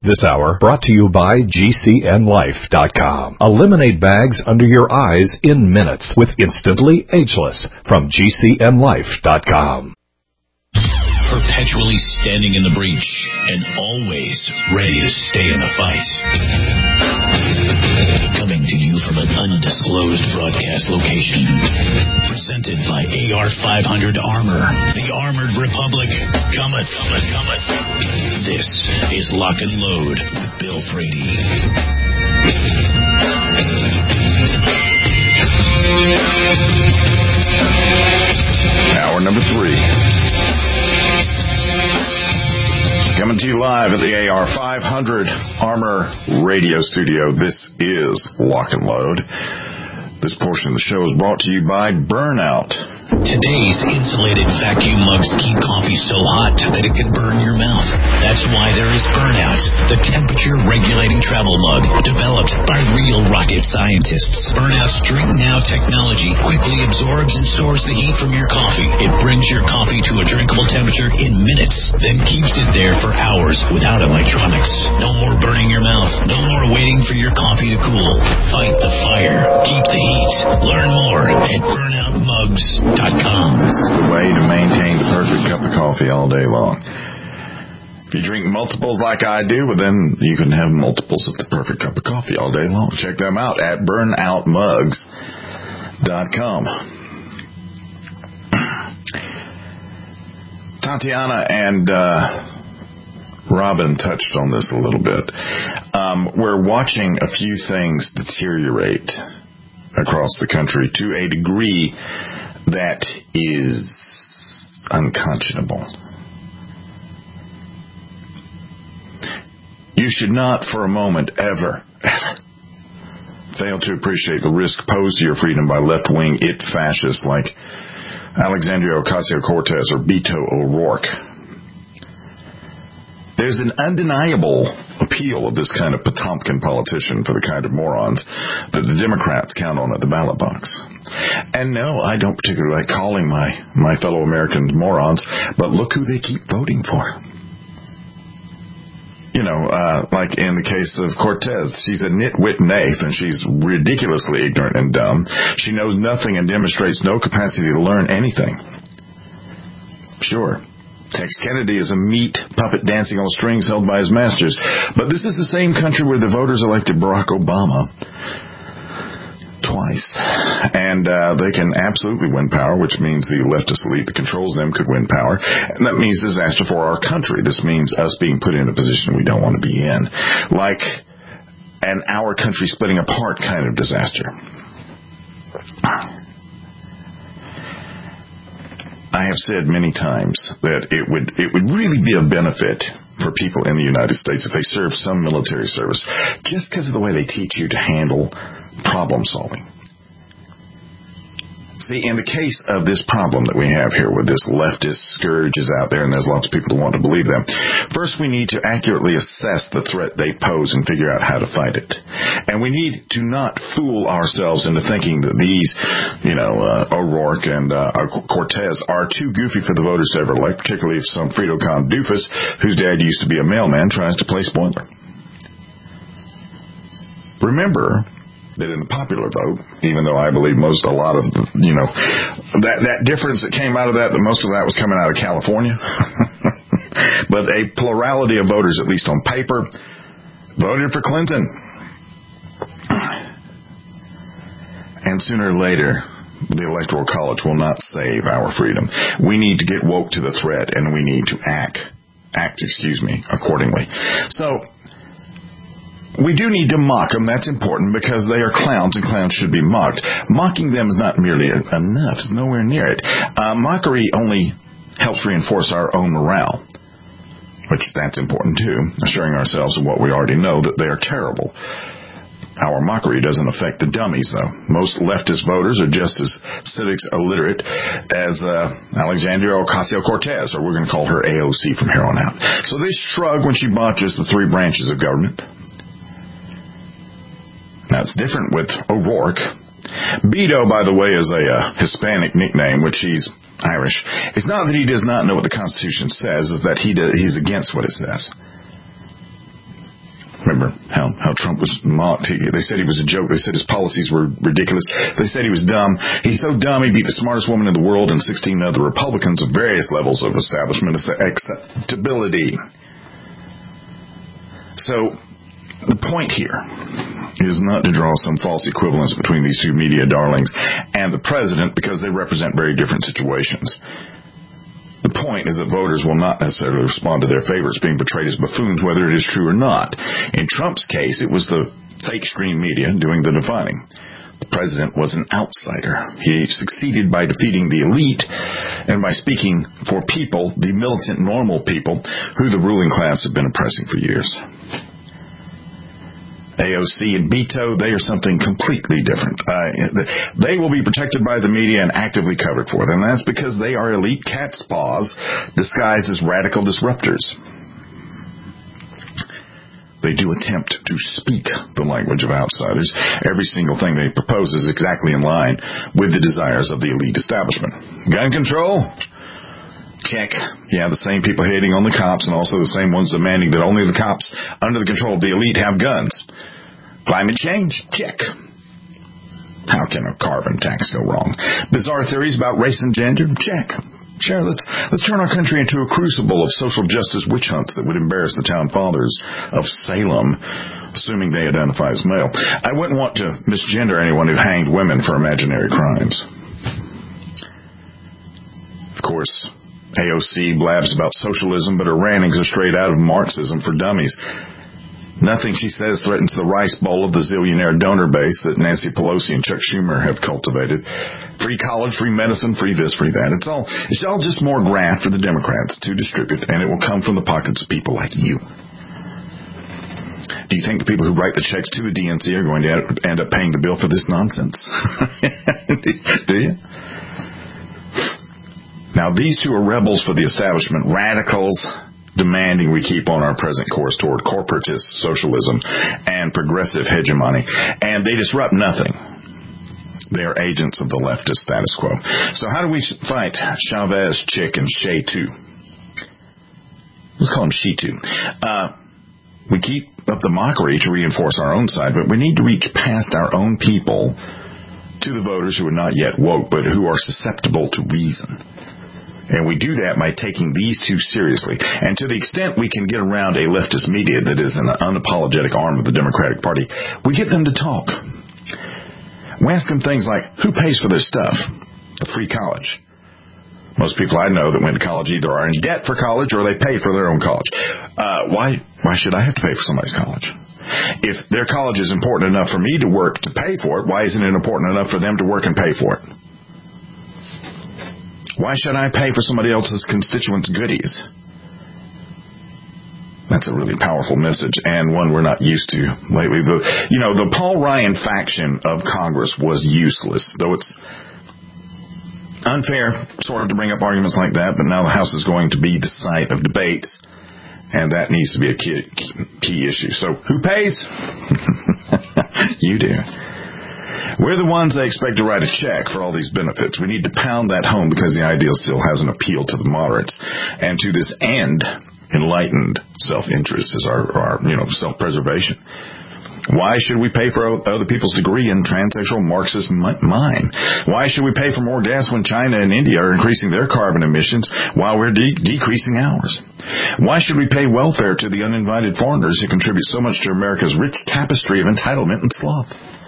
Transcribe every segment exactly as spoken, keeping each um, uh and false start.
This hour brought to you by G C N Life dot com. Eliminate bags under your eyes in minutes with Instantly Ageless from G C N Life dot com. Perpetually standing in the breach and always ready to stay in the fight. Coming to you from an undisclosed broadcast location. Presented by A R five hundred Armor. The Armored Republic. Cometh, cometh, cometh. This is Lock and Load with Bill Frady. Hour number three. Coming to you live at the A R five hundred Armor Radio Studio. This is Lock and Load. This portion of the show is brought to you by Burnout. Today's insulated vacuum mugs keep coffee so hot that it can burn your mouth. That's why there is Burnout, the temperature-regulating travel mug developed by real rocket scientists. Burnout's Drink Now technology quickly absorbs and stores the heat from your coffee. It brings your coffee to a drinkable temperature in minutes, then keeps it there for hours without electronics. No more burning your mouth. No more waiting for your coffee to cool. Fight the fire. Keep the heat. Learn more at burnout mugs dot com. This is the way to maintain the perfect cup of coffee all day long. If you drink multiples like I do, well, then you can have multiples of the perfect cup of coffee all day long. Check them out at burnout mugs dot com. Tatiana and uh, Robin touched on this a little bit. Um, we're watching a few things deteriorate across the country to a degree that is unconscionable. You should not for a moment ever, ever fail to appreciate the risk posed to your freedom by left-wing it fascists like Alexandria Ocasio-Cortez or Beto O'Rourke. There's an undeniable appeal of this kind of Potomkin politician for the kind of morons that the Democrats count on at the ballot box. And no, I don't particularly like calling my, my fellow Americans morons, but look who they keep voting for. You know, uh, like in the case of Cortez, she's a nitwit naif, and she's ridiculously ignorant and dumb. She knows nothing and demonstrates no capacity to learn anything. Sure, Tex Kennedy is a meat puppet dancing on strings held by his masters, but this is the same country where the voters elected Barack Obama twice, and uh, they can absolutely win power, which means the leftist elite that controls them could win power, and that means disaster for our country. This means us being put in a position we don't want to be in, like an our country splitting apart kind of disaster. I have said many times that it would it would really be a benefit for people in the United States if they served some military service, just because of the way they teach you to handle problem solving. See, in the case of this problem that we have here with this leftist scourge is out there, and there's lots of people who want to believe them, first we need to accurately assess the threat they pose and figure out how to fight it. And we need to not fool ourselves into thinking that these, you know, uh, O'Rourke and uh, Cortez are too goofy for the voters to ever elect, particularly if some Frito Con doofus, whose dad used to be a mailman, tries to play spoiler. Remember that in the popular vote, even though I believe most, a lot of, the, you know, that, that difference that came out of that, that most of that was coming out of California, but a plurality of voters, at least on paper, voted for Clinton. And sooner or later, the Electoral College will not save our freedom. We need to get woke to the threat, and we need to act, act, excuse me, accordingly. So, we do need to mock them. That's important because they are clowns, and clowns should be mocked. Mocking them is not merely enough. It's nowhere near it. Uh, mockery only helps reinforce our own morale, which that's important too, assuring ourselves of what we already know, that they are terrible. Our mockery doesn't affect the dummies, though. Most leftist voters are just as civics illiterate as uh, Alexandria Ocasio-Cortez, or we're going to call her A O C from here on out. So they shrug when she botches the three branches of government. Now, it's different with O'Rourke. Beto, by the way, is a uh, Hispanic nickname, which he's Irish. It's not that he does not know what the Constitution says, it's that he does, he's against what it says. Remember how, how Trump was mocked? He, they said he was a joke. They said his policies were ridiculous. They said he was dumb. He's so dumb he beat the smartest woman in the world and sixteen other Republicans of various levels of establishment acceptability. So the point here is not to draw some false equivalence between these two media darlings and the president, because they represent very different situations. The point is that voters will not necessarily respond to their favorites being portrayed as buffoons, whether it is true or not. In Trump's case, it was the fake stream media doing the defining. The president was an outsider. He succeeded by defeating the elite and by speaking for people, the militant, normal people, who the ruling class have been oppressing for years. A O C and Beto, they are something completely different. Uh, they will be protected by the media and actively covered for them. That's because they are elite cat's paws disguised as radical disruptors. They do attempt to speak the language of outsiders. Every single thing they propose is exactly in line with the desires of the elite establishment. Gun control? Check. Yeah, the same people hating on the cops and also the same ones demanding that only the cops under the control of the elite have guns. Climate change? Check. How can a carbon tax go wrong? Bizarre theories about race and gender? Check. Sure, let's let's turn our country into a crucible of social justice witch hunts that would embarrass the town fathers of Salem, assuming they identify as male. I wouldn't want to misgender anyone who hanged women for imaginary crimes. Of course, A O C blabs about socialism, but her rantings are straight out of Marxism for dummies. Nothing she says threatens the rice bowl of the zillionaire donor base that Nancy Pelosi and Chuck Schumer have cultivated. Free college, free medicine, free this, free that. It's all, it's all just more graft for the Democrats to distribute, and it will come from the pockets of people like you. Do you think the people who write the checks to the D N C are going to end up paying the bill for this nonsense? Do you? Now, these two are rebels for the establishment, radicals demanding we keep on our present course toward corporatist socialism and progressive hegemony, and they disrupt nothing. They are agents of the leftist status quo. So how do we fight Chavez, Chick, and Shea two? Let's call them She two. Uh, we keep up the mockery to reinforce our own side, but we need to reach past our own people to the voters who are not yet woke, but who are susceptible to reason. And we do that by taking these two seriously. And to the extent we can get around a leftist media that is an unapologetic arm of the Democratic Party, we get them to talk. We ask them things like, who pays for this stuff? A free college. Most people I know that went to college either are in debt for college or they pay for their own college. Uh, why, why should I have to pay for somebody's college? If their college is important enough for me to work to pay for it, why isn't it important enough for them to work and pay for it? Why should I pay for somebody else's constituents' goodies? That's a really powerful message, and one we're not used to lately. The, you know, the Paul Ryan faction of Congress was useless, though it's unfair sort of to bring up arguments like that, but now the House is going to be the site of debates, and that needs to be a key, key issue. So who pays? You do. We're the ones they expect to write a check for all these benefits. We need to pound that home because the ideal still has an appeal to the moderates. And to this end, enlightened self-interest is our, our you know, self-preservation. Why should we pay for other people's degree in transsexual Marxist mind? Why should we pay for more gas when China and India are increasing their carbon emissions while we're de- decreasing ours? Why should we pay welfare to the uninvited foreigners who contribute so much to America's rich tapestry of entitlement and sloth?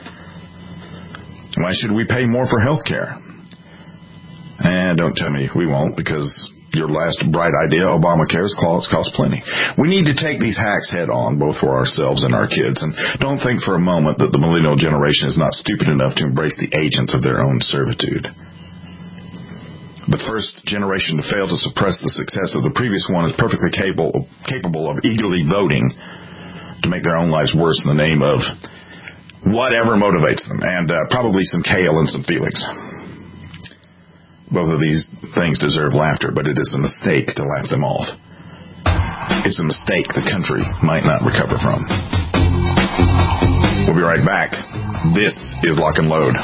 Why should we pay more for health care? And don't tell me we won't, because your last bright idea, Obamacare's cost, cost plenty. We need to take these hacks head on, both for ourselves and our kids. And don't think for a moment that the millennial generation is not stupid enough to embrace the agents of their own servitude. The first generation to fail to suppress the success of the previous one is perfectly capable, capable of eagerly voting to make their own lives worse in the name of whatever motivates them, and uh, probably some kale and some feelings. Both of these things deserve laughter, but it is a mistake to laugh them off. It's a mistake the country might not recover from. We'll be right back. This is Lock and Load.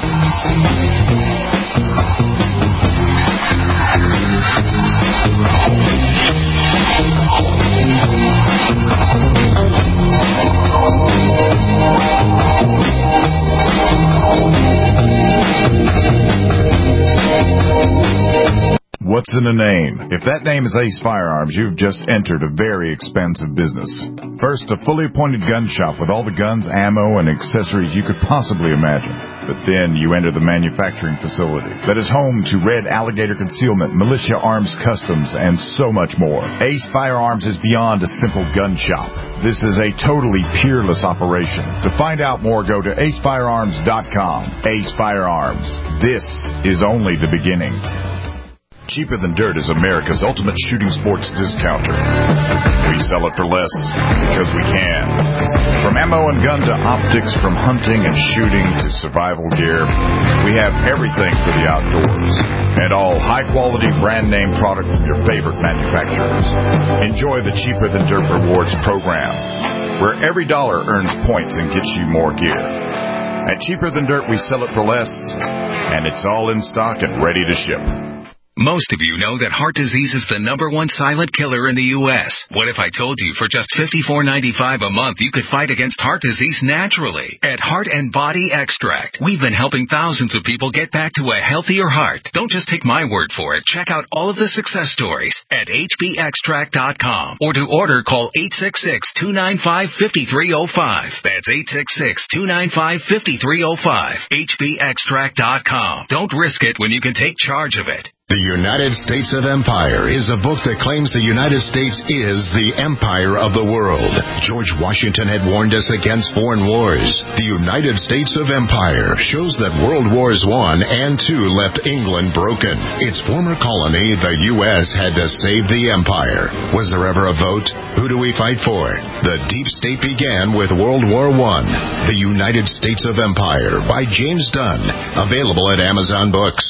What's in a name? If that name is Ace Firearms, you've just entered a very expensive business. First, a fully appointed gun shop with all the guns, ammo, and accessories you could possibly imagine. But then you enter the manufacturing facility that is home to Red Alligator Concealment, Militia Arms Customs, and so much more. Ace Firearms is beyond a simple gun shop. This is a totally peerless operation. To find out more, go to ace firearms dot com. Ace Firearms. This is only the beginning. Cheaper Than Dirt is America's ultimate shooting sports discounter. We sell it for less because we can. From ammo and gun to optics, from hunting and shooting to survival gear, we have everything for the outdoors. And all high-quality brand-name product from your favorite manufacturers. Enjoy the Cheaper Than Dirt Rewards program, where every dollar earns points and gets you more gear. At Cheaper Than Dirt, we sell it for less, and it's all in stock and ready to ship. Most of you know that heart disease is the number one silent killer in the U S What if I told you for just fifty-four ninety-five a month you could fight against heart disease naturally? At Heart and Body Extract, we've been helping thousands of people get back to a healthier heart. Don't just take my word for it. Check out all of the success stories at h b extract dot com, or to order, call eight six six, two nine five, five three zero five. That's eight six six, two nine five, five three zero five. h b extract dot com. Don't risk it when you can take charge of it. The United States of Empire is a book that claims the United States is the empire of the world. George Washington had warned us against foreign wars. The United States of Empire shows that World Wars One and Two left England broken. Its former colony, the U S, had to save the empire. Was there ever a vote? Who do we fight for? The deep state began with World War One. The United States of Empire by James Dunn. Available at Amazon Books.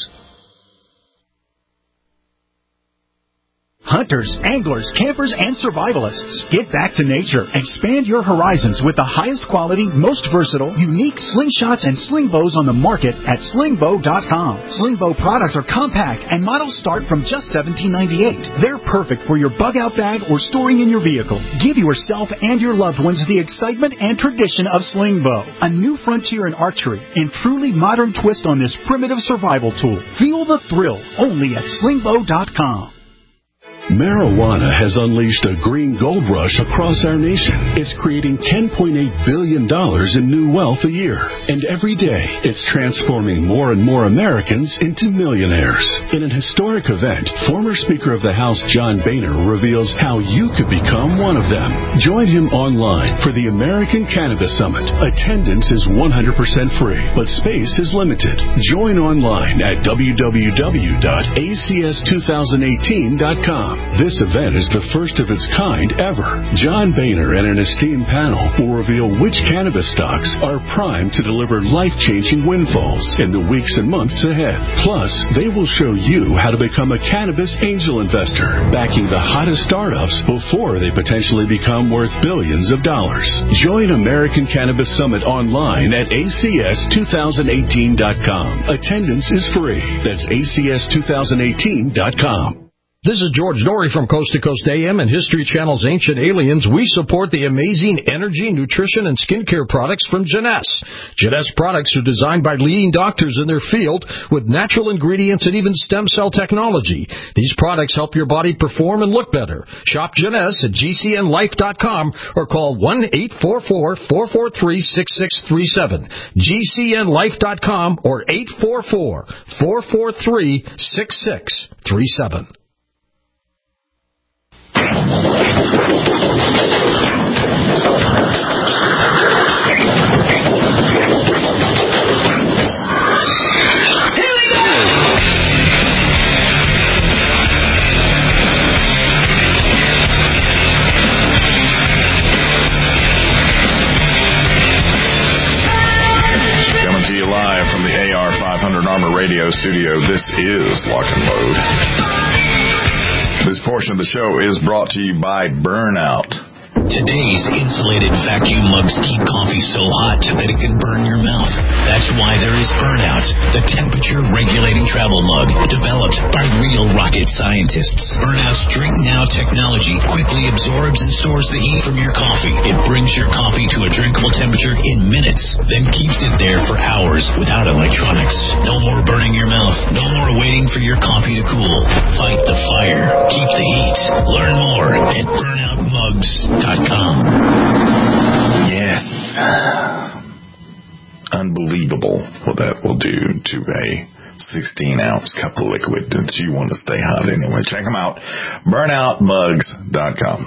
Hunters, anglers, campers, and survivalists. Get back to nature. Expand your horizons with the highest quality, most versatile, unique slingshots and sling bows on the market at sling bow dot com. Sling bow products are compact and models start from just seventeen ninety-eight. They're perfect for your bug-out bag or storing in your vehicle. Give yourself and your loved ones the excitement and tradition of sling bow. A new frontier in archery and truly modern twist on this primitive survival tool. Feel the thrill only at sling bow dot com. Marijuana has unleashed a green gold rush across our nation. It's creating ten point eight billion dollars in new wealth a year. And every day, it's transforming more and more Americans into millionaires. In an historic event, former Speaker of the House John Boehner reveals how you could become one of them. Join him online for the American Cannabis Summit. Attendance is one hundred percent free, but space is limited. Join online at w w w dot a c s two thousand eighteen dot com. This event is the first of its kind ever. John Boehner and an esteemed panel will reveal which cannabis stocks are primed to deliver life-changing windfalls in the weeks and months ahead. Plus, they will show you how to become a cannabis angel investor, backing the hottest startups before they potentially become worth billions of dollars. Join American Cannabis Summit online at a c s two thousand eighteen dot com. Attendance is free. That's a c s two thousand eighteen dot com. This is George Dory from Coast to Coast A M and History Channel's Ancient Aliens. We support the amazing energy, nutrition, and skincare products from Jeunesse. Jeunesse products are designed by leading doctors in their field with natural ingredients and even stem cell technology. These products help your body perform and look better. Shop Jeunesse at g c n life dot com or call one eight four four, four four three, six six three seven. g c n life dot com or eight four four, four four three, six six three seven. Coming to you live from the A R five hundred Armor Radio Studio, this is Lock and Load. This portion of the show is brought to you by Burnout. Today's insulated vacuum mugs keep coffee so hot that it can burn your mouth. That's why there is Burnout, the temperature-regulating travel mug developed by real rocket scientists. Burnout's Drink Now technology quickly absorbs and stores the heat from your coffee. It brings your coffee to a drinkable temperature in minutes, then keeps it there for hours without electronics. No more burning your mouth. No more waiting for your coffee to cool. Fight the fire. Keep the heat. Learn more at burnout mugs dot com. Yes. Unbelievable what that will do to a sixteen ounce cup of liquid that you want to stay hot anyway. Check them out. burnout mugs dot com.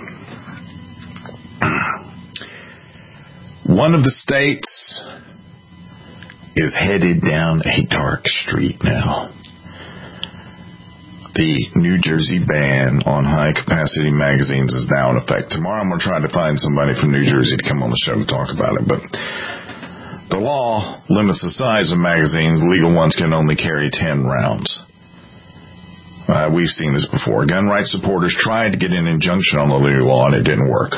One of the states is headed down a dark street now. The New Jersey ban on high-capacity magazines is now in effect. Tomorrow I'm going to try to find somebody from New Jersey to come on the show to talk about it. But the law limits the size of magazines. Legal ones can only carry ten rounds. Uh, we've seen this before. Gun rights supporters tried to get an injunction on the new law, and it didn't work.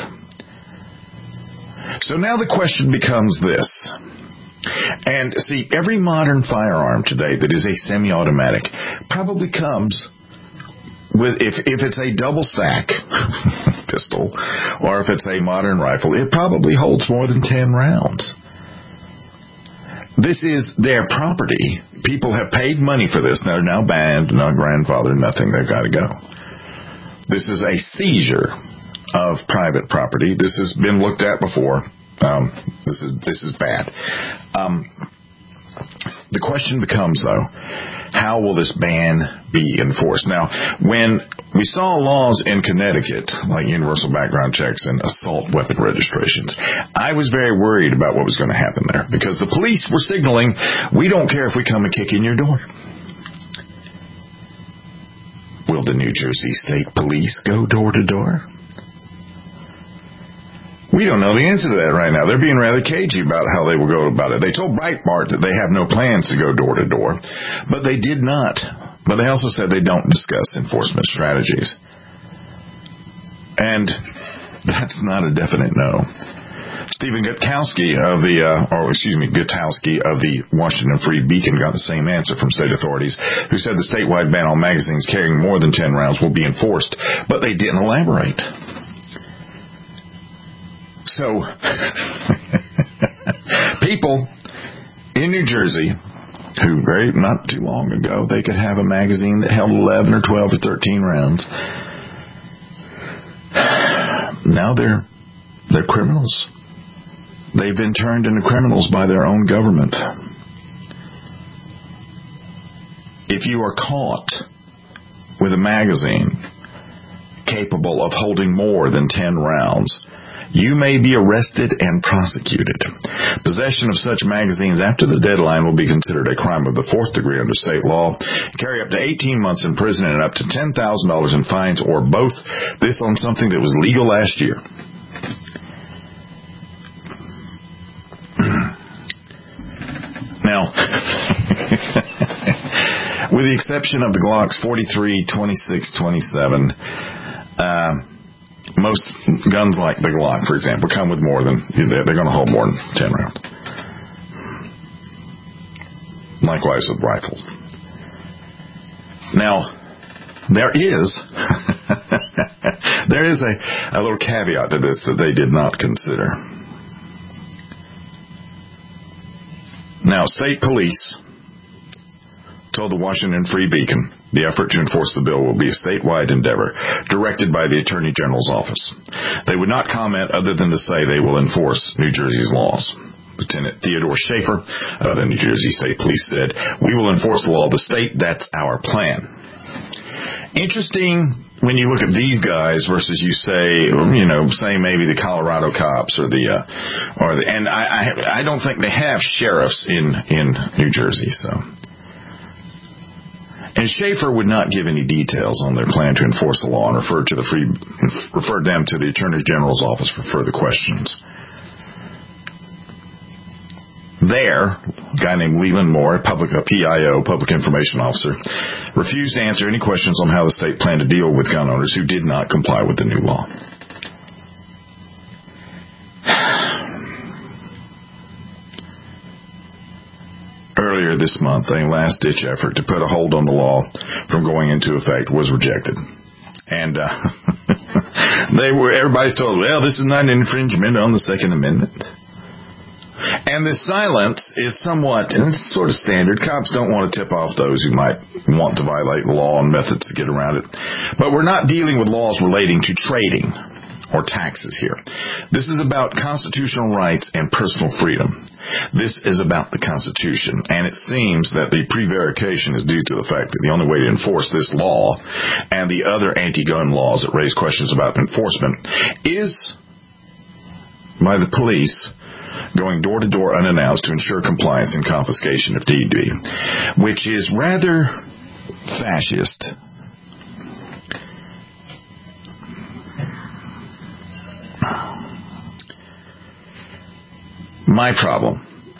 So now the question becomes this. And see, every modern firearm today that is a semi-automatic probably comes with, if, if it's a double stack pistol or if it's a modern rifle, it probably holds more than ten rounds. This is their property. People have paid money for this. They're now banned, not grandfathered, nothing. They've got to go. This is a seizure of private property. This has been looked at before. Um, this is this is bad. Um, the question becomes, though, how will this ban be enforced? Now, when we saw laws in Connecticut, like universal background checks and assault weapon registrations, I was very worried about what was going to happen there, because the police were signaling, we don't care if we come and kick in your door. Will the New Jersey State Police go door to door? We don't know the answer to that right now. They're being rather cagey about how they will go about it. They told Breitbart that they have no plans to go door to door, but they did not. But they also said they don't discuss enforcement strategies. And that's not a definite no. Stephen Gutowski of the, uh, or excuse me, Gutowski of the Washington Free Beacon got the same answer from state authorities, who said the statewide ban on magazines carrying more than ten rounds will be enforced, but they didn't elaborate. So, people in New Jersey who very not too long ago, they could have a magazine that held eleven or twelve or thirteen rounds. Now they're they're criminals. They've been turned into criminals by their own government. If you are caught with a magazine capable of holding more than ten rounds, you may be arrested and prosecuted. Possession of such magazines after the deadline will be considered a crime of the fourth degree under state law. Carry up to eighteen months in prison and up to ten thousand dollars in fines, or both. This on something that was legal last year. Now, with the exception of the Glocks forty-three, twenty-six, twenty-seven, uh, most guns like the Glock, for example, come with more than, they're going to hold more than ten rounds. Likewise with rifles. Now, there is, there is a, a little caveat to this that they did not consider. Now, state police told the Washington Free Beacon the effort to enforce the bill will be a statewide endeavor directed by the Attorney General's office. They would not comment other than to say they will enforce New Jersey's laws. Lieutenant Theodore Schaefer of the New Jersey State Police said, "We will enforce the law of the state. That's our plan." Interesting when you look at these guys versus you say, you know, say maybe the Colorado cops or the, uh, or the, and I, I, I don't think they have sheriffs in, in New Jersey, so. And Schaefer would not give any details on their plan to enforce the law and referred to the free, referred them to the Attorney General's office for further questions. There, a guy named Leland Moore, public, a P I O, Public Information Officer, refused to answer any questions on how the state planned to deal with gun owners who did not comply with the new law. earlier this month, a last-ditch effort to put a hold on the law from going into effect was rejected. And uh, they were. Everybody's told, well, this is not an infringement on the Second Amendment. And the silence is somewhat, and it's sort of standard. Cops don't want to tip off those who might want to violate the law and methods to get around it. But we're not dealing with laws relating to trading or taxes here. This is about constitutional rights and personal freedom. This is about the Constitution, and it seems that the prevarication is due to the fact that the only way to enforce this law and the other anti-gun laws that raise questions about enforcement is by the police going door to door unannounced to ensure compliance and confiscation if need be, which is rather fascist. My problem,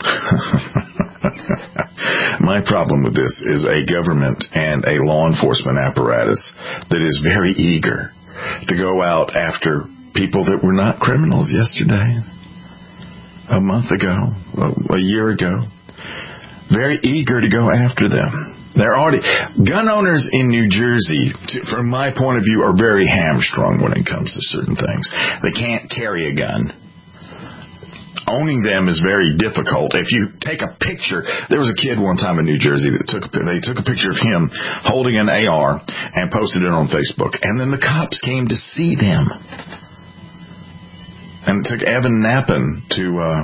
my problem with this is a government and a law enforcement apparatus that is very eager to go out after people that were not criminals yesterday, a month ago, a year ago. Very eager to go after them. They're already gun owners in New Jersey, to, from my point of view, are very hamstrung when it comes to certain things. They can't carry a gun. Owning them is very difficult. If you take a picture, there was a kid one time in New Jersey that took a, they took a picture of him holding an A R and posted it on Facebook, and then the cops came to see them. And it took Evan Nappen to uh,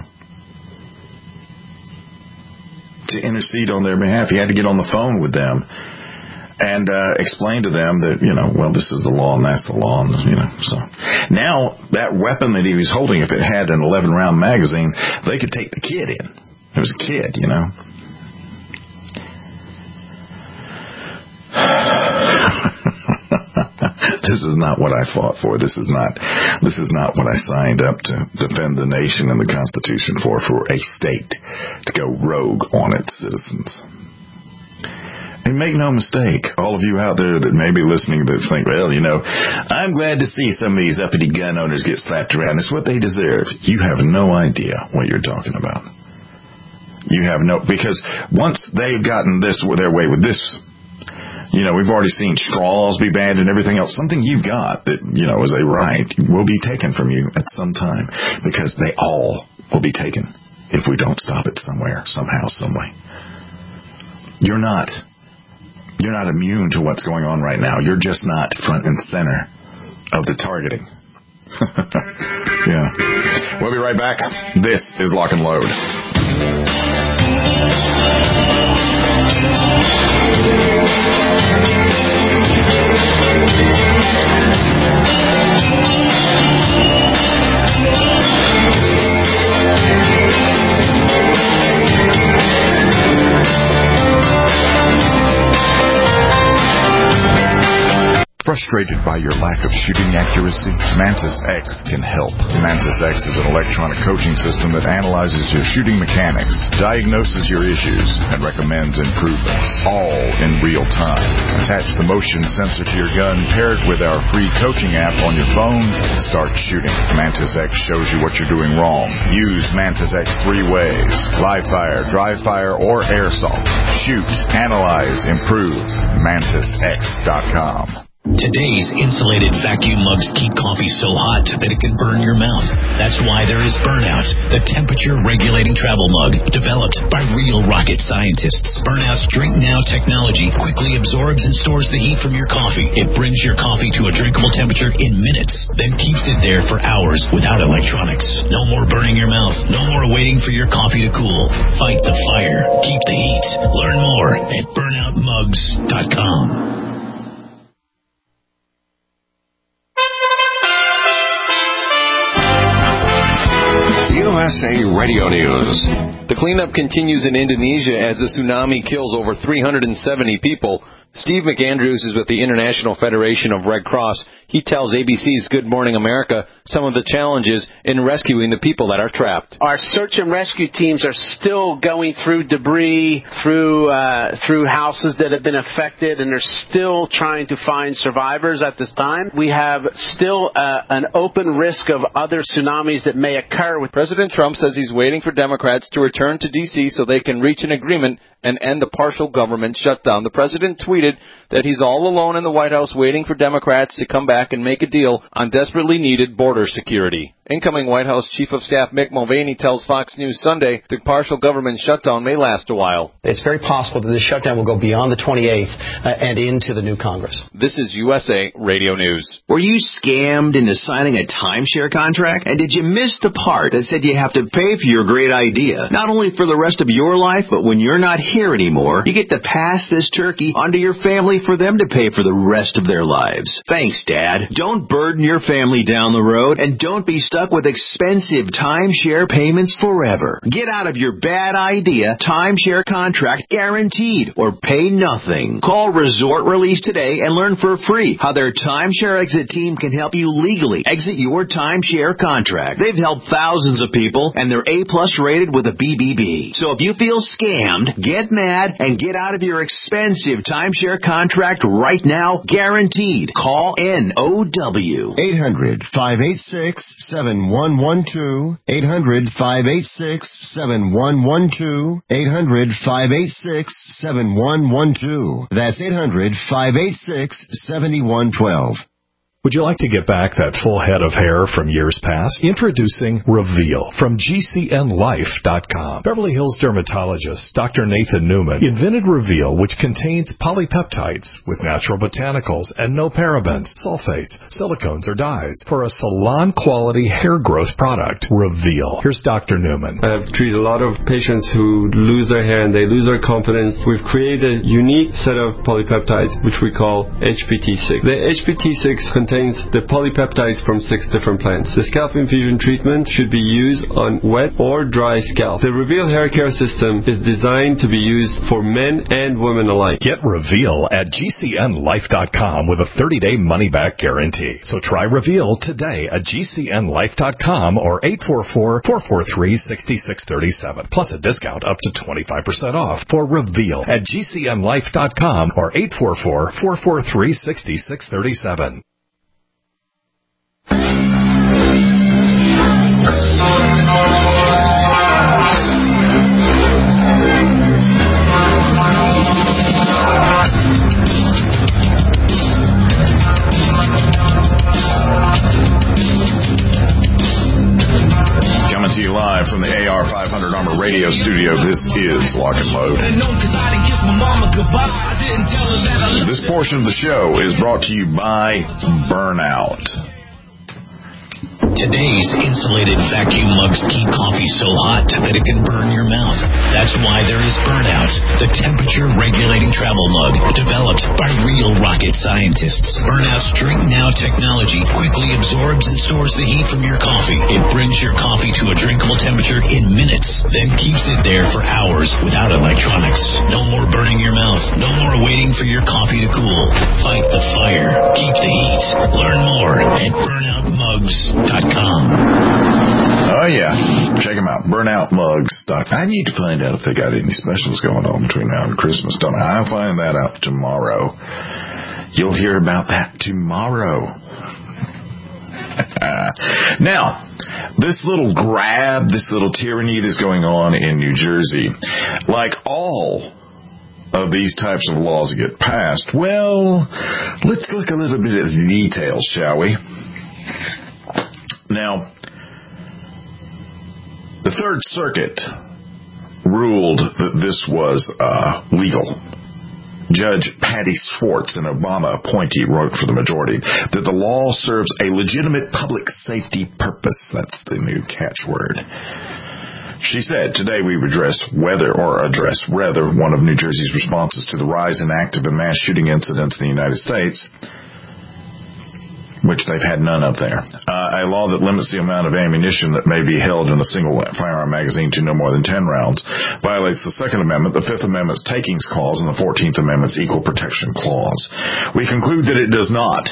to intercede on their behalf. He had to get on the phone with them and uh, explain to them that, you know, well, this is the law and that's the law. And, you know, so now that weapon that he was holding, if it had an eleven round magazine, they could take the kid in. It was a kid, you know. This is not what I fought for. This is not this is not what I signed up to defend the nation and the Constitution for, for a state to go rogue on its citizens. And make no mistake, all of you out there that may be listening that think, well, you know, I'm glad to see some of these uppity gun owners get slapped around. It's what they deserve. You have no idea what you're talking about. You have no, because once they've gotten this their way with this, you know, we've already seen straws be banned and everything else. Something you've got that, you know, is a right will be taken from you at some time, because they all will be taken if we don't stop it somewhere, somehow, some way. You're not, you're not immune to what's going on right now. You're just not front and center of the targeting. Yeah. We'll be right back. This is Lock and Load. Frustrated by your lack of shooting accuracy? Mantis X can help. Mantis X is an electronic coaching system that analyzes your shooting mechanics, diagnoses your issues, and recommends improvements, all in real time. Attach the motion sensor to your gun, pair it with our free coaching app on your phone, and start shooting. Mantis X shows you what you're doing wrong. Use Mantis X three ways: live fire, dry fire, or airsoft. Shoot, analyze, improve. Mantis X dot com. Today's insulated vacuum mugs keep coffee so hot that it can burn your mouth. That's why there is Burnout, the temperature-regulating travel mug developed by real rocket scientists. Burnout's Drink Now technology quickly absorbs and stores the heat from your coffee. It brings your coffee to a drinkable temperature in minutes, then keeps it there for hours without electronics. No more burning your mouth. No more waiting for your coffee to cool. Fight the fire. Keep the heat. Learn more at burnout mugs dot com. U S A Radio News. The cleanup continues in Indonesia as the tsunami kills over three hundred seventy people. Steve McAndrews is with the International Federation of Red Cross. He tells A B C's Good Morning America some of the challenges in rescuing the people that are trapped. Our search and rescue teams are still going through debris, through uh, through houses that have been affected, and they're still trying to find survivors at this time. We have still uh, an open risk of other tsunamis that may occur. With President Trump says he's waiting for Democrats to return to D C so they can reach an agreement and end a partial government shutdown. The president tweeted that he's all alone in the White House waiting for Democrats to come back and make a deal on desperately needed border security. Incoming White House Chief of Staff Mick Mulvaney tells Fox News Sunday the partial government shutdown may last a while. It's very possible that this shutdown will go beyond the twenty-eighth uh, and into the new Congress. This is U S A Radio News. Were you scammed into signing a timeshare contract? And did you miss the part that said you have to pay for your great idea? Not only for the rest of your life, but when you're not here anymore, you get to pass this turkey onto your family for them to pay for the rest of their lives. Thanks, Dad. Don't burden your family down the road, and don't be stuck with expensive timeshare payments forever. Get out of your bad idea timeshare contract guaranteed, or pay nothing. Call Resort Release today and learn for free how their timeshare exit team can help you legally exit your timeshare contract. They've helped thousands of people, and they're A-plus rated with a B B B. So if you feel scammed, get mad and get out of your expensive timeshare contract right now, guaranteed. Call N O W. eight hundred, five eight six, seven one one two. eight hundred, five eight six, seven one one two. eight hundred, five eight six, seven one one two. That's eight hundred, five eight six, seven one one two. Would you like to get back that full head of hair from years past? Introducing Reveal from G C N life dot com. Beverly Hills dermatologist Doctor Nathan Newman invented Reveal, which contains polypeptides with natural botanicals and no parabens, sulfates, silicones, or dyes for a salon-quality hair growth product. Reveal. Here's Doctor Newman. I've treated a lot of patients who lose their hair and they lose their confidence. We've created a unique set of polypeptides, which we call H P T six. The H P T six contains contains the polypeptides from six different plants. The scalp infusion treatment should be used on wet or dry scalp. The Reveal hair care system is designed to be used for men and women alike. Get Reveal at G C N life dot com with a thirty-day money-back guarantee. So try Reveal today at G C N life dot com or eight four four, four four three, six six three seven. Plus a discount up to twenty-five percent off for Reveal at G C N life dot com or eight four four, four four three, six six three seven. Coming to you live from the A R five hundred Armor Radio Studio, this is Lock and Load. This portion of the show is brought to you by Burnout. Today's insulated vacuum mugs keep coffee so hot that it can burn your mouth. That's why there is Burnout, the temperature-regulating travel mug developed by real rocket scientists. Burnout's Drink Now technology quickly absorbs and stores the heat from your coffee. It brings your coffee to a drinkable temperature in minutes, then keeps it there for hours without electronics. No more burning your mouth. No more waiting for your coffee to cool. Fight the fire. Keep the heat. Learn more at burnout mugs dot com. Oh, yeah. Check them out. burnout mugs dot com. I need to find out if they got any specials going on between now and Christmas. Don't I? I'll find that out tomorrow. You'll hear about that tomorrow. Now, this little grab, this little tyranny that's going on in New Jersey, like all of these types of laws that get passed, well, let's look a little bit at the details, shall we? Now, the Third Circuit ruled that this was uh, legal. Judge Patty Schwartz, an Obama appointee, wrote for the majority that the law serves a legitimate public safety purpose. That's the new catchword. She said, today we address whether, or address rather, one of New Jersey's responses to the rise in active and mass shooting incidents in the United States. which they've had none of there. Uh, a law that limits the amount of ammunition that may be held in a single firearm magazine to no more than ten rounds violates the Second Amendment, the Fifth Amendment's Takings Clause, and the Fourteenth Amendment's Equal Protection Clause. We conclude that it does not.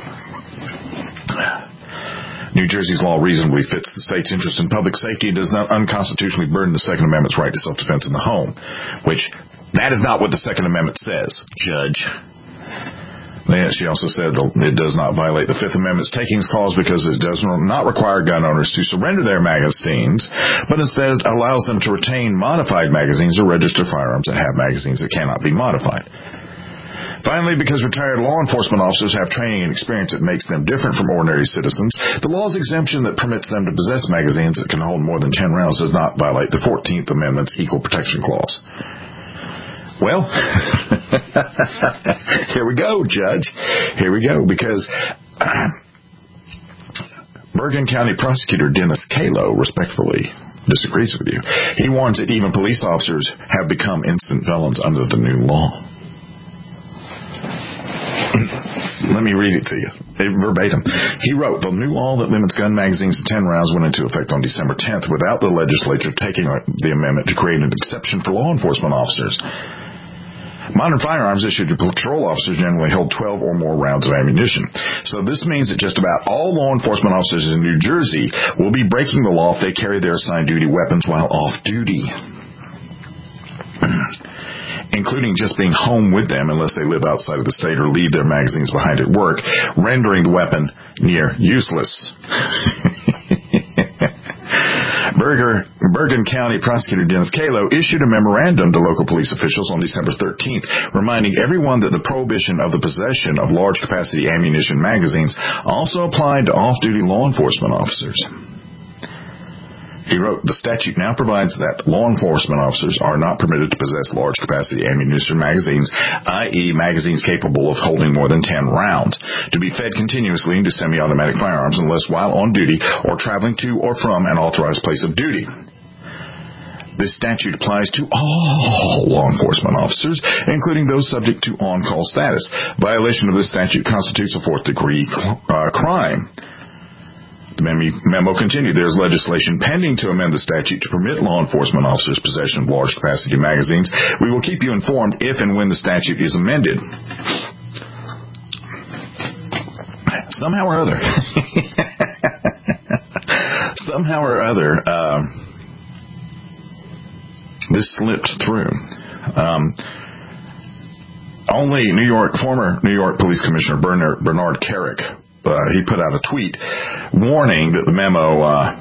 New Jersey's law reasonably fits the state's interest in public safety and does not unconstitutionally burden the Second Amendment's right to self-defense in the home, which that is not what the Second Amendment says, Judge. She also said it does not violate the Fifth Amendment's Takings Clause because it does not require gun owners to surrender their magazines, but instead allows them to retain modified magazines or register firearms that have magazines that cannot be modified. Finally, because retired law enforcement officers have training and experience that makes them different from ordinary citizens, the law's exemption that permits them to possess magazines that can hold more than ten rounds does not violate the Fourteenth Amendment's Equal Protection Clause. Well, here we go, Judge. Here we go, because Bergen County Prosecutor Dennis Kalo respectfully disagrees with you. He warns that even police officers have become instant felons under the new law. Let me read it to you, verbatim. He wrote, the new law that limits gun magazines to ten rounds went into effect on December tenth without the legislature taking the amendment to create an exception for law enforcement officers. Modern firearms issued to patrol officers generally hold twelve or more rounds of ammunition. So this means that just about all law enforcement officers in New Jersey will be breaking the law if they carry their assigned duty weapons while off duty, including just being home with them unless they live outside of the state or leave their magazines behind at work, rendering the weapon near useless. Berger, Bergen County Prosecutor Dennis Kalo issued a memorandum to local police officials on December thirteenth, reminding everyone that the prohibition of the possession of large-capacity ammunition magazines also applied to off-duty law enforcement officers. He wrote, the statute now provides that law enforcement officers are not permitted to possess large-capacity ammunition magazines, that is magazines capable of holding more than ten rounds, to be fed continuously into semi-automatic firearms unless while on duty or traveling to or from an authorized place of duty. This statute applies to all law enforcement officers, including those subject to on-call status. Violation of this statute constitutes a fourth-degree uh, crime. The memo continued, there is legislation pending to amend the statute to permit law enforcement officers possession of large-capacity magazines. We will keep you informed if and when the statute is amended. Somehow or other, somehow or other, uh, this slipped through. Um, only New York, former New York Police Commissioner Bernard, Bernard Kerik, Uh, he put out a tweet warning that the memo, uh,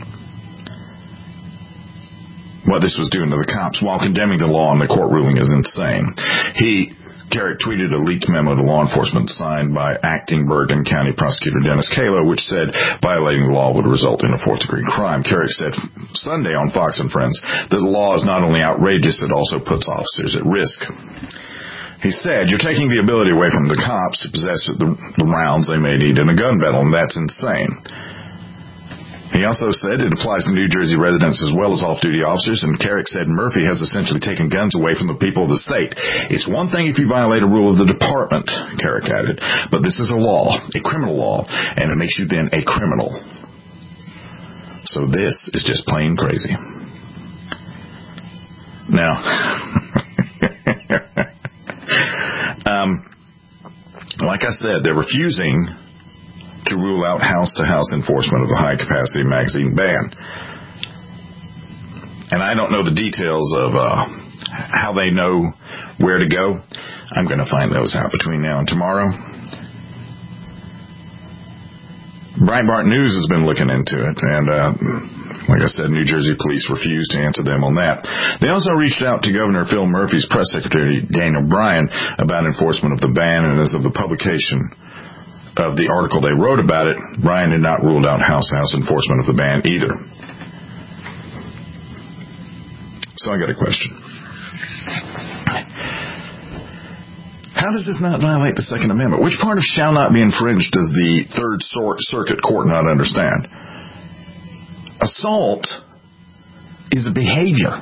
what this was doing to the cops, while condemning the law and the court ruling is insane. He, Kerik, tweeted a leaked memo to law enforcement signed by acting Bergen County Prosecutor Dennis Kalo, which said violating the law would result in a fourth-degree crime. Kerik said Sunday on Fox and Friends that the law is not only outrageous, it also puts officers at risk. He said, you're taking the ability away from the cops to possess the, the rounds they may need in a gun battle, and that's insane. He also said it applies to New Jersey residents as well as off-duty officers, and Kerik said Murphy has essentially taken guns away from the people of the state. It's one thing if you violate a rule of the department, Kerik added, but this is a law, a criminal law, and it makes you then a criminal. So this is just plain crazy. Now... Um, like I said, they're refusing to rule out house-to-house enforcement of the high-capacity magazine ban. And I don't know the details of uh, how they know where to go. I'm going to find those out between now and tomorrow. Breitbart News has been looking into it, and uh, like I said, New Jersey police refused to answer them on that. They also reached out to Governor Phil Murphy's press secretary, Daniel Bryan, about enforcement of the ban, and as of the publication of the article they wrote about it, Bryan had not ruled out house-to-house enforcement of the ban either. So I got a question. How does this not violate the Second Amendment? Which part of shall not be infringed does the Third Circuit Court not understand? Assault is a behavior.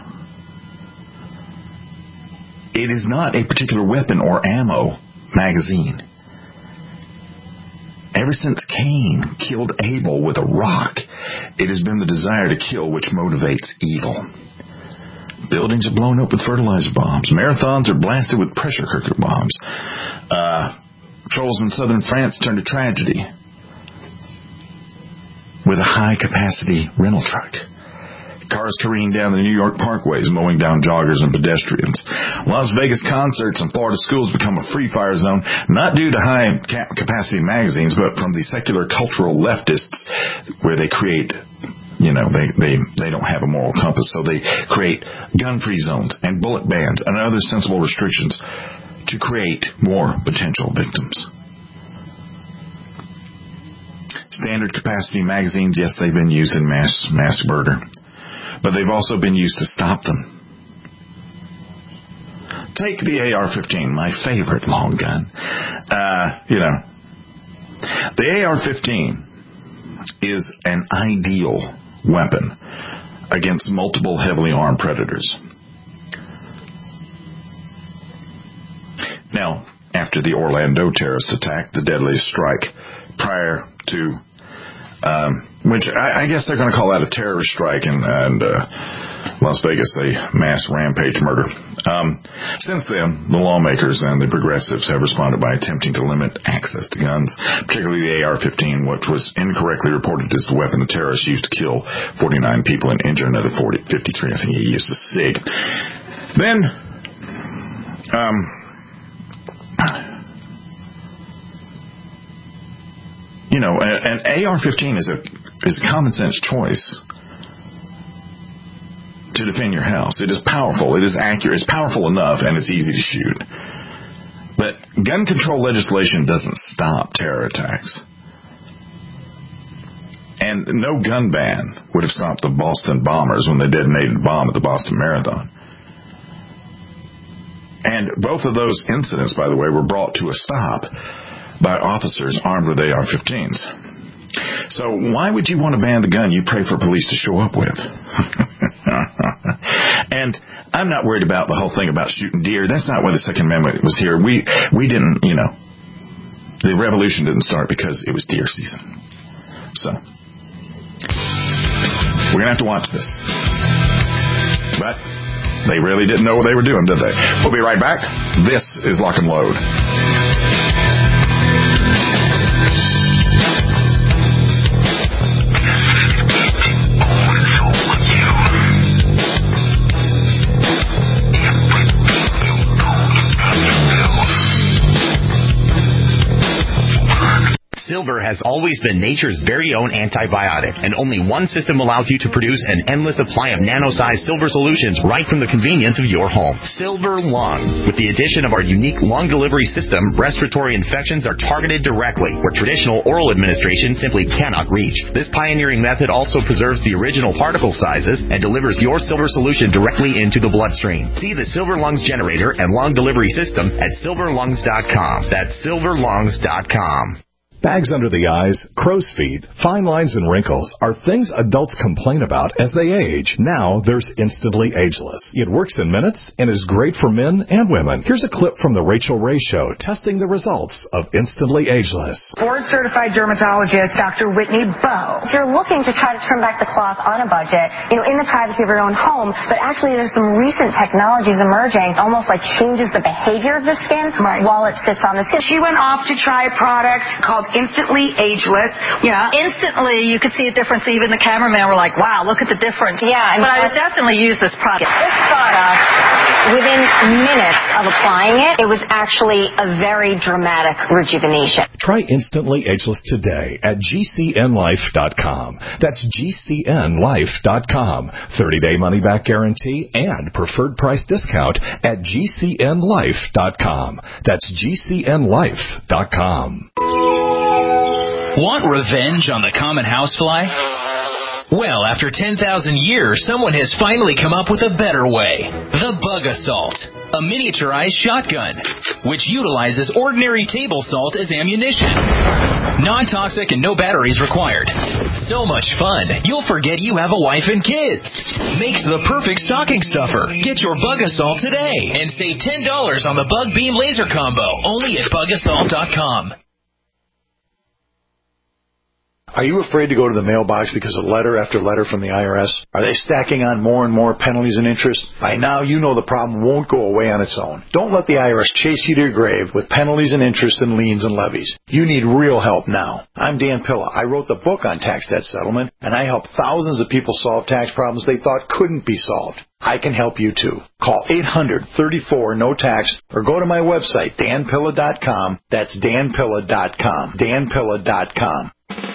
It is not a particular weapon or ammo magazine. Ever since Cain killed Abel with a rock, it has been the desire to kill which motivates evil. Buildings are blown up with fertilizer bombs. Marathons are blasted with pressure cooker bombs. Uh, trolls in southern France turn to tragedy with a high-capacity rental truck. Cars careen down the New York parkways, mowing down joggers and pedestrians. Las Vegas concerts and Florida schools become a free fire zone, not due to high-capacity magazines, but from the secular cultural leftists, where they create, you know, they, they, they don't have a moral compass, so they create gun-free zones and bullet bans and other sensible restrictions to create more potential victims. Standard capacity magazines, yes, they've been used in mass mass murder, but they've also been used to stop them. Take the A R fifteen, my favorite long gun. Uh, you know, the A R fifteen is an ideal weapon against multiple heavily armed predators. Now, after the Orlando terrorist attack, the deadliest strike prior to, um, which I, I guess they're going to call that a terrorist strike, and, and uh, Las Vegas a mass rampage murder. Um, since then, the lawmakers and the progressives have responded by attempting to limit access to guns, particularly the A R fifteen, which was incorrectly reported as the weapon the terrorists used to kill forty-nine people and injure another forty, fifty-three. I think he used a SIG. Then, um, you know, an A R fifteen is a is a common sense choice to defend your house. It is powerful. It is accurate. It's powerful enough, and it's easy to shoot. But gun control legislation doesn't stop terror attacks. And no gun ban would have stopped the Boston bombers when they detonated a bomb at the Boston Marathon. And both of those incidents, by the way, were brought to a stop by officers armed with A R fifteens. So why would you want to ban the gun you pray for police to show up with? And I'm not worried about the whole thing about shooting deer. That's not why the Second Amendment was here. We we didn't, you know, the revolution didn't start because it was deer season. So we're going to have to watch this. But they really didn't know what they were doing, did they? We'll be right back. This is Lock and Load. Silver has always been nature's very own antibiotic, and only one system allows you to produce an endless supply of nano-sized silver solutions right from the convenience of your home. Silver Lungs. With the addition of our unique lung delivery system, respiratory infections are targeted directly, where traditional oral administration simply cannot reach. This pioneering method also preserves the original particle sizes and delivers your silver solution directly into the bloodstream. See the Silver Lungs generator and lung delivery system at silver lungs dot com. That's silver lungs dot com. Bags under the eyes, crow's feet, fine lines, and wrinkles are things adults complain about as they age. Now there's Instantly Ageless. It works in minutes and is great for men and women. Here's a clip from The Rachel Ray Show testing the results of Instantly Ageless. Board-certified dermatologist Doctor Whitney Bowe. If you're looking to try to turn back the clock on a budget, you know, in the privacy of your own home, but actually there's some recent technologies emerging, almost like changes the behavior of the skin right. while it sits on the skin. She went off to try a product called Instantly Ageless. Yeah. Instantly, you could see a difference. Even the cameraman were like, wow, look at the difference. Yeah. I mean, but I would definitely use this product. This product, within minutes of applying it, it was actually a very dramatic rejuvenation. Try Instantly Ageless today at G C N life dot com. That's G C N life dot com. thirty-day money-back guarantee and preferred price discount at G C N life dot com. That's G C N life dot com. Want revenge on the common housefly? Well, after ten thousand years, someone has finally come up with a better way. The Bug Assault, a miniaturized shotgun, which utilizes ordinary table salt as ammunition. Non-toxic and no batteries required. So much fun, you'll forget you have a wife and kids. Makes the perfect stocking stuffer. Get your Bug Assault today and save ten dollars on the Bug Beam Laser Combo, only at bug assault dot com. Are you afraid to go to the mailbox because of letter after letter from the I R S? Are they stacking on more and more penalties and interest? By now, you know the problem won't go away on its own. Don't let the I R S chase you to your grave with penalties and interest and liens and levies. You need real help now. I'm Dan Pilla. I wrote the book on tax debt settlement, and I help thousands of people solve tax problems they thought couldn't be solved. I can help you too. Call eight hundred, thirty-four, no tax or go to my website, dan pilla dot com. That's dan pilla dot com. dan pilla dot com.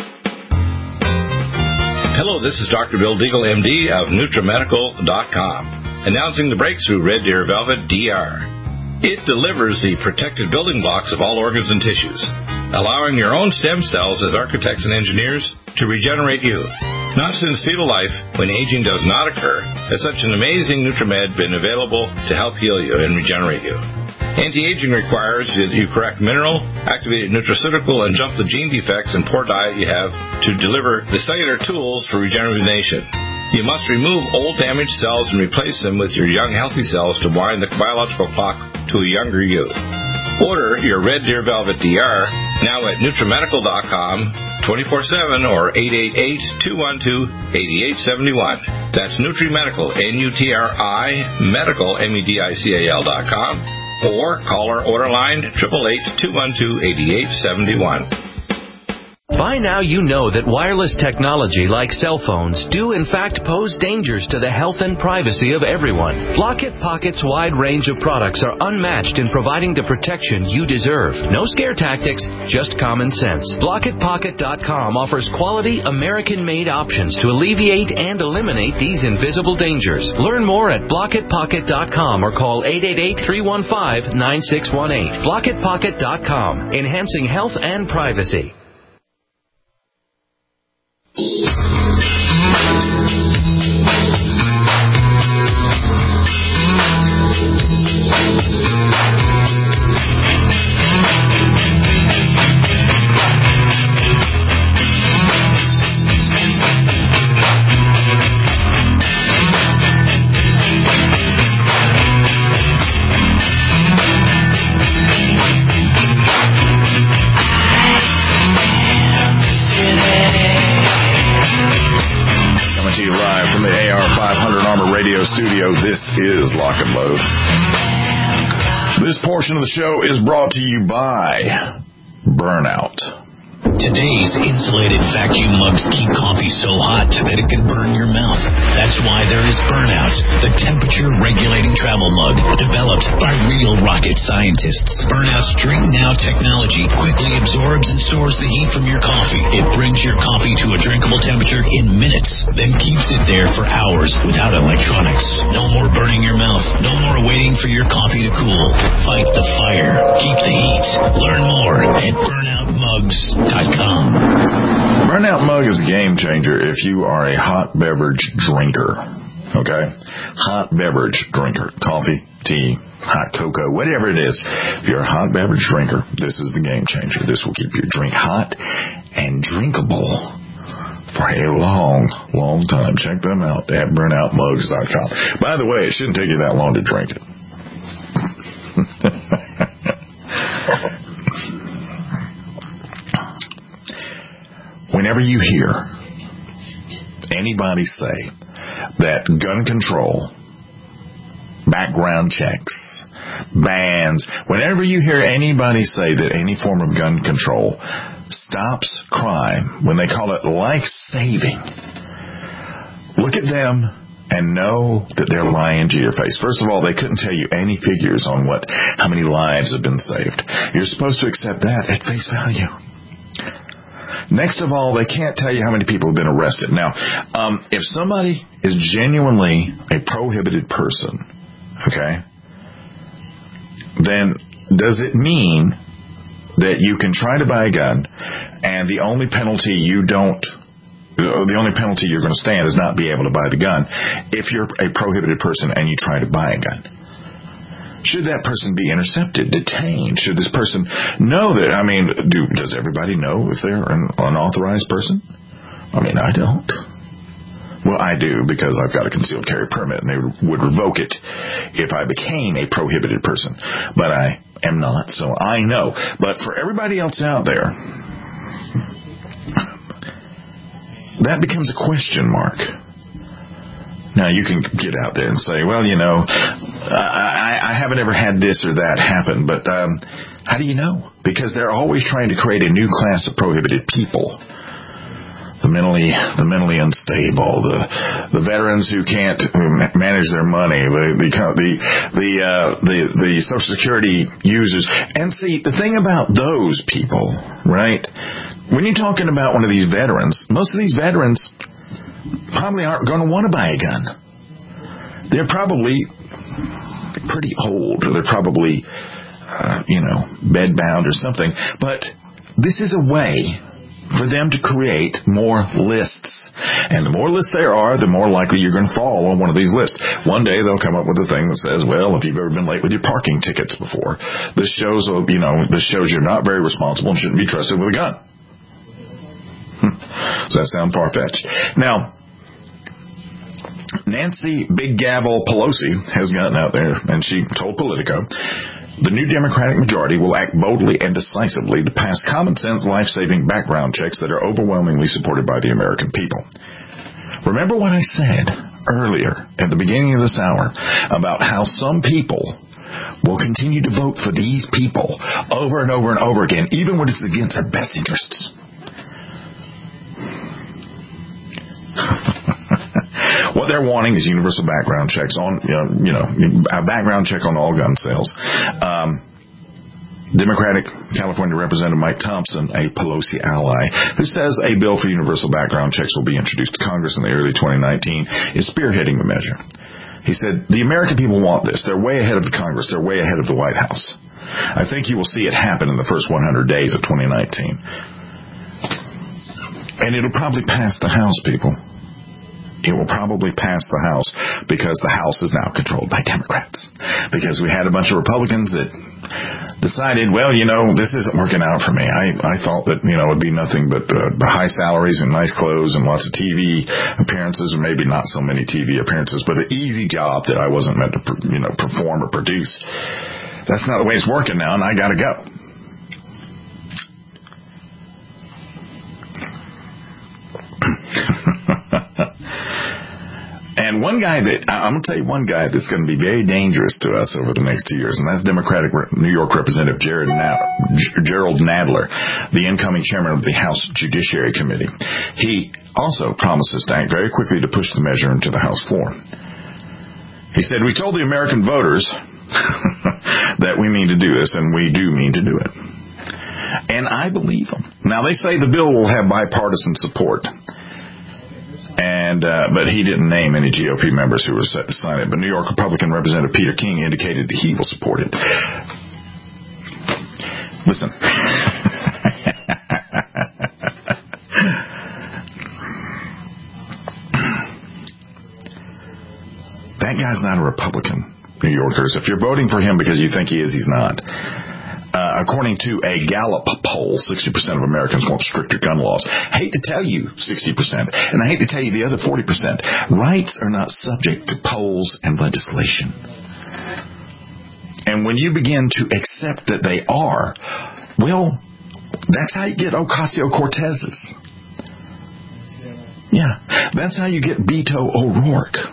Hello, this is Doctor Bill Deagle, M D of NutriMedical dot com, announcing the breakthrough Red Deer Velvet D R. It delivers the protected building blocks of all organs and tissues, allowing your own stem cells as architects and engineers to regenerate you. Not since fetal life, when aging does not occur, has such an amazing NutriMed been available to help heal you and regenerate you. Anti-aging requires that you correct mineral, activated nutraceutical, and jump the gene defects and poor diet you have to deliver the cellular tools for regeneration. You must remove old damaged cells and replace them with your young healthy cells to wind the biological clock to a younger you. Order your Red Deer Velvet D R now at NutriMedical dot com, twenty-four seven or eight eight eight, two one two, eight eight seven one. That's NutriMedical, N U T R I, medical, M E D I C A L dot com. Or call our order line, eight eight eight, two one two, eight eight seven one. By now you know that wireless technology like cell phones do in fact pose dangers to the health and privacy of everyone. Blockit Pocket's wide range of products are unmatched in providing the protection you deserve. No scare tactics, just common sense. Blockit Pocket dot com offers quality American-made options to alleviate and eliminate these invisible dangers. Learn more at Blockit Pocket dot com or call eight eight eight, three one five, nine six one eight. Blockit Pocket dot com, enhancing health and privacy. Studio. This is Lock and Load. This portion of the show is brought to you by Burnout. Today's insulated vacuum mugs keep coffee so hot that it can burn your mouth. That's why there is Burnout, the temperature-regulating travel mug developed by real rocket scientists. Burnout's Drink Now technology quickly absorbs and stores the heat from your coffee. It brings your coffee to a drinkable temperature in minutes, then keeps it there for hours without electronics. No more burning your mouth. No more waiting for your coffee to cool. Fight the fire. Keep the heat. Learn more at burnout mugs dot com. Burnout Mug is a game changer if you are a hot beverage drinker. Okay? Hot beverage drinker. Coffee, tea, hot cocoa, whatever it is. If you're a hot beverage drinker, this is the game changer. This will keep your drink hot and drinkable for a long, long time. Check them out at burnout mugs dot com. By the way, it shouldn't take you that long to drink it. Whenever you hear anybody say that gun control, background checks, bans, whenever you hear anybody say that any form of gun control stops crime, when they call it life-saving, look at them and know that they're lying to your face. First of all, they couldn't tell you any figures on what, how many lives have been saved. You're supposed to accept that at face value. Next of all, they can't tell you how many people have been arrested. Now, um, if somebody is genuinely a prohibited person, okay, then does it mean that you can try to buy a gun and the only penalty you don't, the only penalty you're going to stand is not be able to buy the gun if you're a prohibited person and you try to buy a gun? Should that person be intercepted, detained? Should this person know that? I mean, do, does everybody know if they're an unauthorized person? I mean, I don't. Well, I do because I've got a concealed carry permit and they would revoke it if I became a prohibited person. But I am not, so I know. But for everybody else out there, that becomes a question mark. Now, you can get out there and say, well, you know, I, I haven't ever had this or that happen, but um, how do you know? Because they're always trying to create a new class of prohibited people. The mentally, the mentally unstable, the the veterans who can't manage their money, the the the the, uh, the the Social Security users. And see, the thing about those people, right? When you're talking about one of these veterans, most of these veterans probably aren't going to want to buy a gun. They're probably pretty old, or they're probably, uh, you know, bedbound or something. But this is a way for them to create more lists. And the more lists there are, the more likely you're going to fall on one of these lists. One day they'll come up with a thing that says, well, if you've ever been late with your parking tickets before, this shows, you know, this shows you're not very responsible and shouldn't be trusted with a gun. Does that sound far-fetched? Now, Nancy Big Gavel Pelosi has gotten out there and she told Politico, the new Democratic majority will act boldly and decisively to pass common-sense, life-saving background checks that are overwhelmingly supported by the American people. Remember what I said earlier at the beginning of this hour about how some people will continue to vote for these people over and over and over again, even when it's against their best interests. What they're wanting is universal background checks on, you know, you know, a background check on all gun sales. Um, Democratic California Representative Mike Thompson, a Pelosi ally, who says a bill for universal background checks will be introduced to Congress in the early twenty nineteen, is spearheading the measure. He said, the American people want this. They're way ahead of the Congress. They're way ahead of the White House. I think you will see it happen in the first one hundred days of twenty nineteen. And it'll probably pass the House, people. It will probably pass the House because the House is now controlled by Democrats. Because we had a bunch of Republicans that decided, well, you know, this isn't working out for me. I, I thought that, you know, it would be nothing but uh, high salaries and nice clothes and lots of T V appearances, or maybe not so many T V appearances, but an easy job that I wasn't meant to, you know, perform or produce. That's not the way it's working now, and I got to go. And one guy that, I'm going to tell you one guy that's going to be very dangerous to us over the next two years, and that's Democratic New York Representative Jared Nadler, Gerald Nadler, the incoming chairman of the House Judiciary Committee. He also promises to act very quickly to push the measure into the House floor. He said, we told the American voters that we mean to do this, and we do mean to do it. And I believe them. Now, they say the bill will have bipartisan support. And uh, but he didn't name any G O P members who were set to sign it. But New York Republican Representative Peter King indicated that he will support it. Listen. That guy's not a Republican, New Yorkers. If you're voting for him because you think he is, he's not. Uh, according to a Gallup poll, sixty percent of Americans want stricter gun laws. I hate to tell you sixty percent, and I hate to tell you the other forty percent. Rights are not subject to polls and legislation. And when you begin to accept that they are, well, that's how you get Ocasio-Cortez's. Yeah, that's how you get Beto O'Rourke.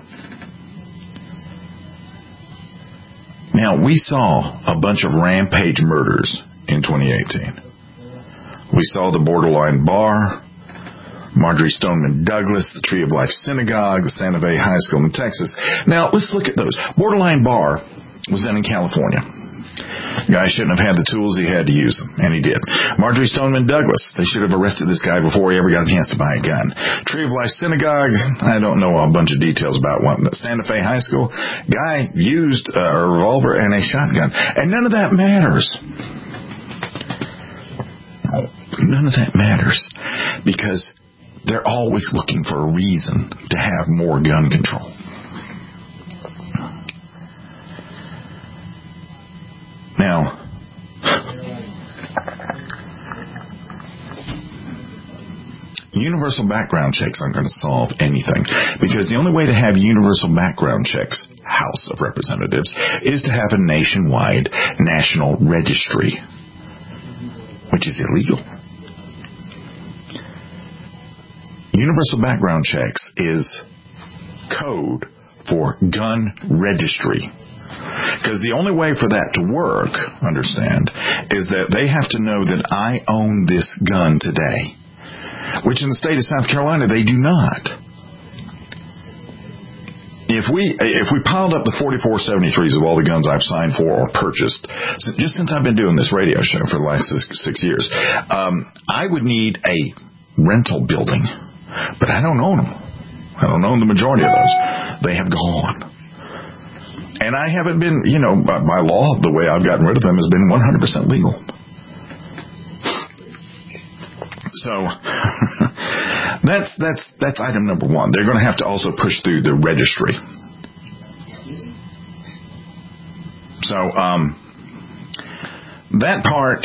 Now, we saw a bunch of rampage murders in twenty eighteen. We saw the Borderline Bar, Marjorie Stoneman Douglas, the Tree of Life Synagogue, the Santa Fe High School in Texas. Now, let's look at those. Borderline Bar was done in California. The guy shouldn't have had the tools, he had to use them, and he did. Marjorie Stoneman Douglas, they should have arrested this guy before he ever got a chance to buy a gun. Tree of Life Synagogue, I don't know a bunch of details about one. The Santa Fe High School, guy used a revolver and a shotgun. And none of that matters. None of that matters. Because they're always looking for a reason to have more gun control. Now, universal background checks aren't going to solve anything, because the only way to have universal background checks, House of Representatives, is to have a nationwide national registry, which is illegal. universal background checks is code for gun registry. Because the only way for that to work, understand, is that they have to know that I own this gun today, which in the state of South Carolina, they do not. If we if we piled up the forty-four seventy-threes of all the guns I've signed for or purchased, just since I've been doing this radio show for the last six, six years, um, I would need a rental building. But I don't own them. I don't own the majority of those. They have gone. And I haven't been, you know, by, by law, the way I've gotten rid of them has been one hundred percent legal. So that's that's that's item number one. They're going to have to also push through the registry. So um, that part,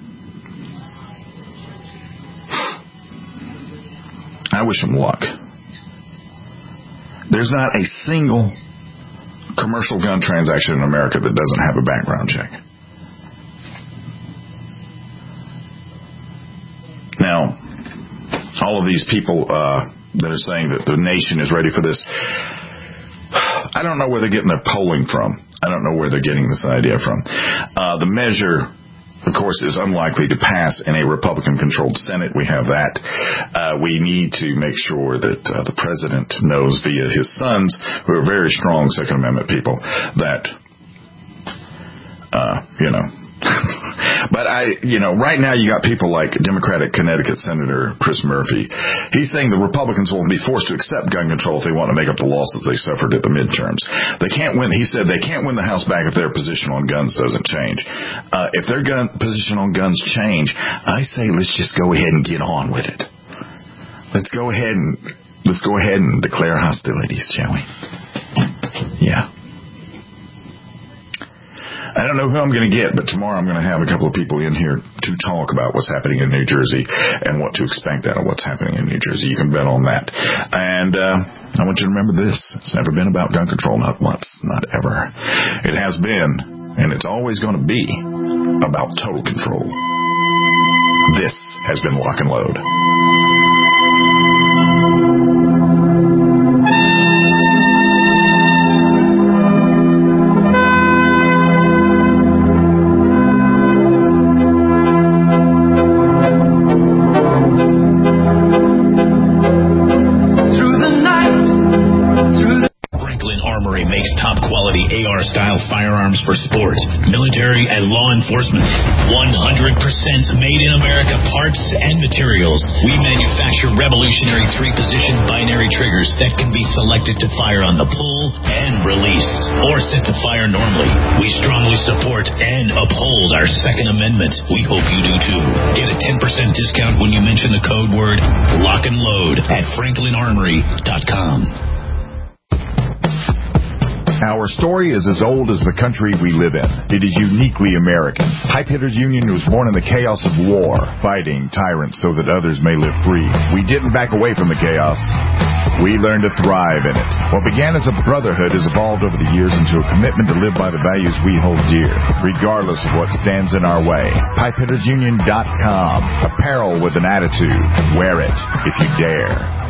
I wish them luck. There's not a single commercial gun transaction in America that doesn't have a background check. Now, all of these people uh, that are saying that the nation is ready for this, I don't know where they're getting their polling from. I don't know where they're getting this idea from. Uh, the measure, of course, is unlikely to pass in a Republican-controlled Senate. We have that. Uh, we need to make sure that uh, the president knows via his sons, who are very strong Second Amendment people, that, uh, you know, but I, you know, right now you got people like Democratic Connecticut Senator Chris Murphy. He's saying the Republicans will be forced to accept gun control if they want to make up the losses they suffered at the midterms. They can't win. He said they can't win the House back if their position on guns doesn't change. Uh, if their gun position on guns change, I say let's just go ahead and get on with it. Let's go ahead and let's go ahead and declare hostilities, shall we? Yeah. I don't know who I'm going to get, but tomorrow I'm going to have a couple of people in here to talk about what's happening in New Jersey and what to expect out of what's happening in New Jersey. You can bet on that. And uh, I want you to remember this. It's never been about gun control, not once, not ever. It has been, and it's always going to be, about total control. This has been Lock and Load. Style firearms for sports, military, and law enforcement. one hundred percent made in America parts and materials. We manufacture revolutionary three-position binary triggers that can be selected to fire on the pull and release, or set to fire normally. We strongly support and uphold our Second Amendment. We hope you do too. Get a ten percent discount when you mention the code word Lock and Load at franklin armory dot com. Our story is as old as the country we live in. It is uniquely American. Pipe Hitters Union was born in the chaos of war, fighting tyrants so that others may live free. We didn't back away from the chaos. We learned to thrive in it. What began as a brotherhood has evolved over the years into a commitment to live by the values we hold dear, regardless of what stands in our way. pipe hitters union dot com. Apparel with an attitude. Wear it if you dare.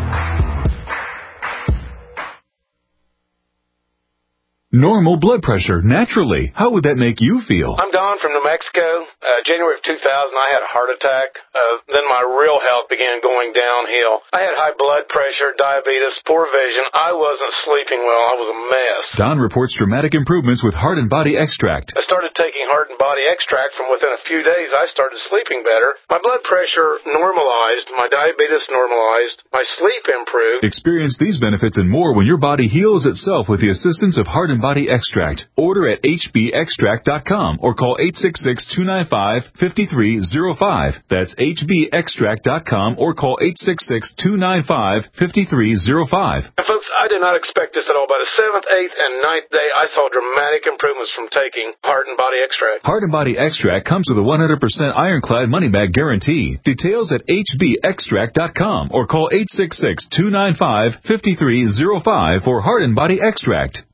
Normal blood pressure, naturally. How would that make you feel? I'm Don from New Mexico. Uh, January of two thousand, I had a heart attack. Uh, then my real health began going downhill. I had high blood pressure, diabetes, poor vision. I wasn't sleeping well. I was a mess. Don reports dramatic improvements with Heart and Body Extract. I started taking Heart and Body Extract. From within a few days, I started sleeping better. My blood pressure normalized. My diabetes normalized. My sleep improved. Experience these benefits and more when your body heals itself with the assistance of Heart and Body Extract. Order at h b extract dot com or call eight six six, two nine five, five three zero five. That's h b extract dot com or call eight six six, two nine five, five three zero five. And folks, I did not expect this at all. By the seventh, eighth, and ninth day, I saw dramatic improvements from taking Heart and Body Extract. Heart and Body Extract comes with a one hundred percent ironclad money-back guarantee. Details at h b extract dot com or call eight six six, two nine five, five three zero five for Heart and Body Extract.